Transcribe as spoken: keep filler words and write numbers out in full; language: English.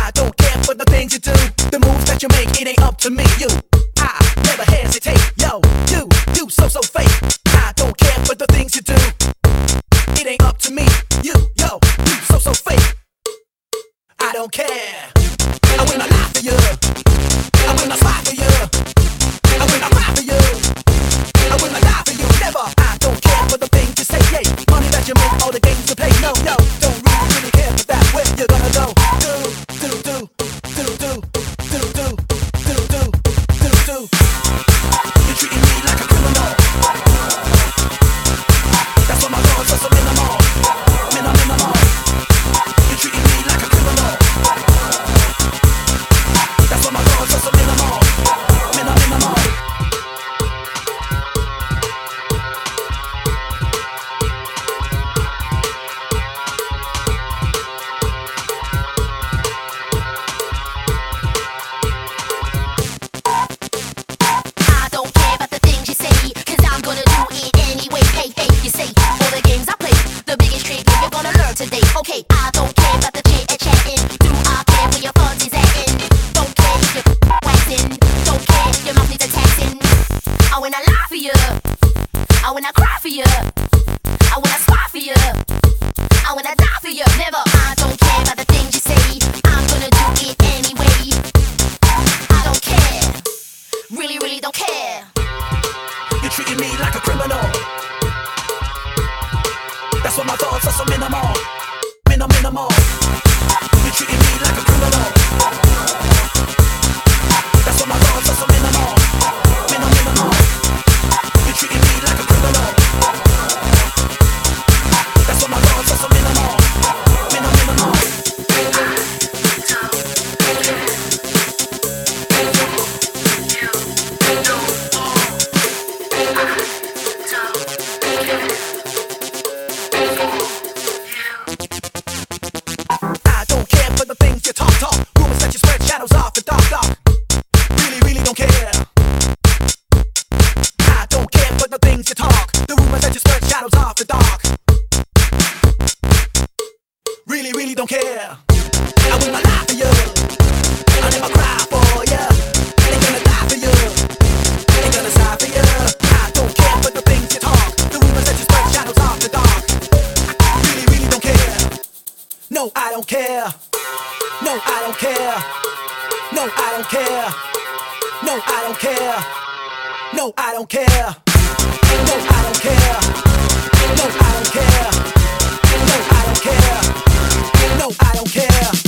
I don't care for the things you do, the moves that you make, it ain't up to me. You, I never hesitate. Yo, you, you so so fake. I don't care for the things you do, it ain't up to me. You, yo, you so so fake. I don't care. I will not lie for you. I will not spy for you. I will not cry for you. I will not die for you. Never. I don't care for the things you say. Yeah, money that you make, all the games you play. No, no, don't really, really care for that. Where you gonna go? Do, do, do, do, do, do, do, do, do, do, do. You're treating me like a criminal. That's what my laws are so minimal. Minimal, minimal. You're treating me like a criminal. That's what my laws are so minimal. Minimal, minimal. Today, okay, I don't care about the chit and chatting. Do I care where your funds is atting? Don't care if you're waxing. Don't care if your mouth needs a taxing. I wanna lie for you. I wanna cry for you. I wanna spy for you. I wanna die for you. Never. I don't care about the things you say. I'm gonna do it anyway. I don't care. Really, really don't care. You're treating me like a criminal. That's what my thoughts are so minimal. Minimal, minimal. You're treating me like a criminal. That's what my thoughts are so minimal. Minimal, minimal. You're treating me like a criminal. That's what my thoughts are so minimal. Minimal, minimal. I don't care for the things you talk, talk. Rumors that you spread, shadows off the dark, dark. Really, really don't care. I don't care for the things you talk. The rumors that you spread, shadows off the dark. Really, really don't care. I will not lie for you. I'll never cry for you. Ain't gonna die for you. Ain't gonna sigh for you. I don't care for the things you talk. The rumors that you spread, shadows off the dark. Really, really don't care. No, I don't care. No, I don't care. No, I don't care. No, I don't care. No, I don't care. No, I don't care. No, I don't care. No, I don't care. No, I don't care.